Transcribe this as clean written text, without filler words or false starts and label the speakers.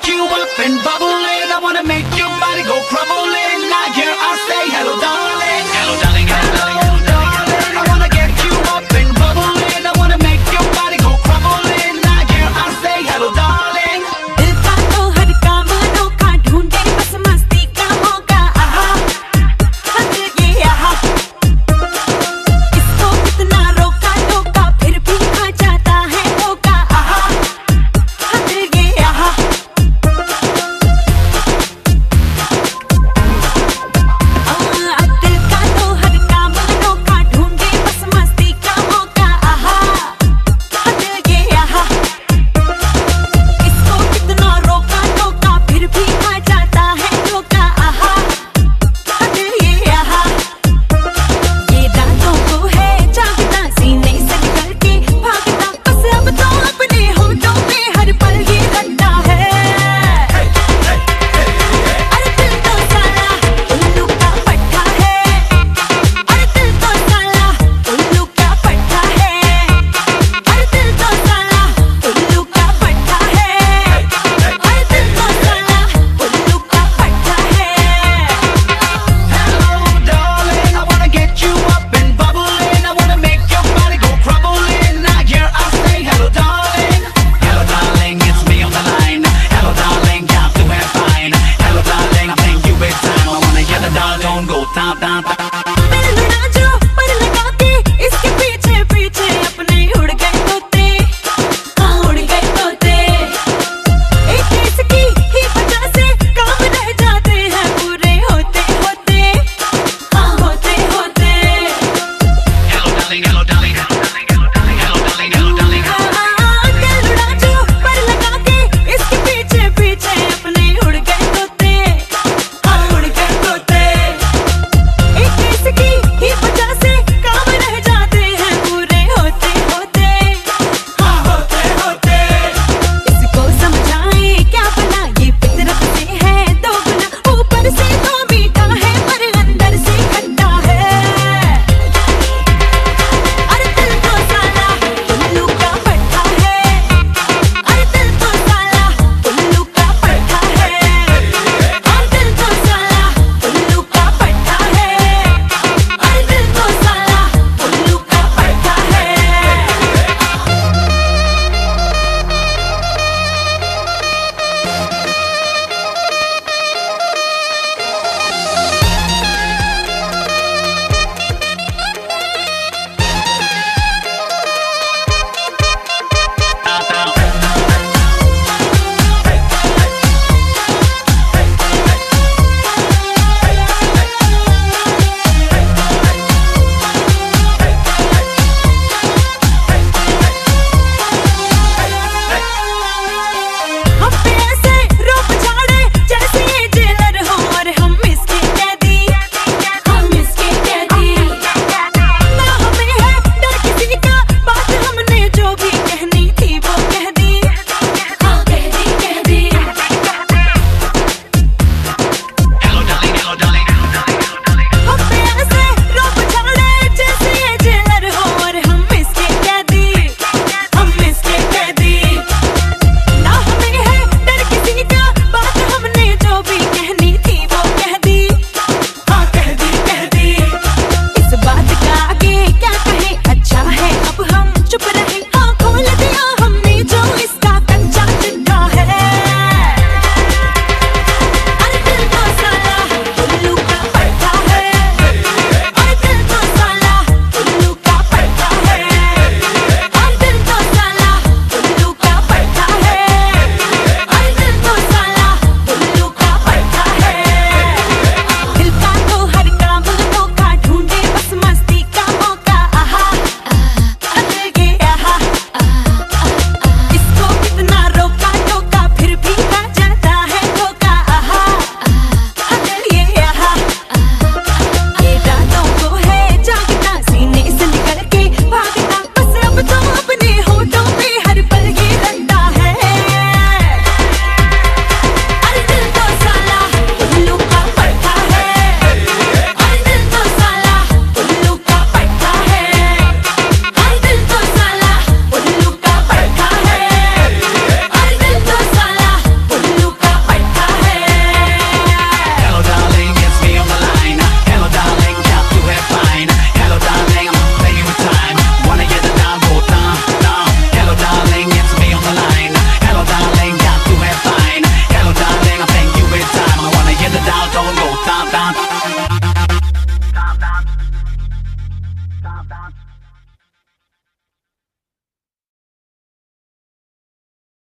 Speaker 1: get you up and bubbling. I wanna make your body go crumbling. I hear I say hello darling. Hello darling, hello darling, hello darling. I wanna get you up and bubbling. I wanna make your body go crumbling. I hear I say hello darling.
Speaker 2: दिल का तो हर काम अनोखा ढूंढे बस मस्ती का मौका। आहा दिल ये आहा इसको कितना रोका टोका फिर भी खा जाता है धोखा। आहा दिल ये आहा दिल का तो हर काम अनोखा ढूंढे बस मस्ती का मौका। आहा दिल ये आहा इसको कितना रोका टोका फिर भी खा जाता है धोखा। आहा दिल ये आहा ये रातों को है जागता सीने से निकल के भागता बस अब तो अपने होठों पे हर पल ये रखता है। अरे दिल तो साला उल्लू का पट्टा है। अरे दिल तो साला उल्लू का पट्टा है। अरे दिल तो साला उल्लू का पट्टा है। अरे दिल तो साला उल्लू का पट्टा है।
Speaker 1: Hello darling, I wanna get you up and bubbling. I wanna make your body go crumbling. I hear I say hello darling. Hello darling, it's me on the line. Hello darling, got to have fine. Hello darling, I'm playing you big time. I wanna hear the dial tone go down down down.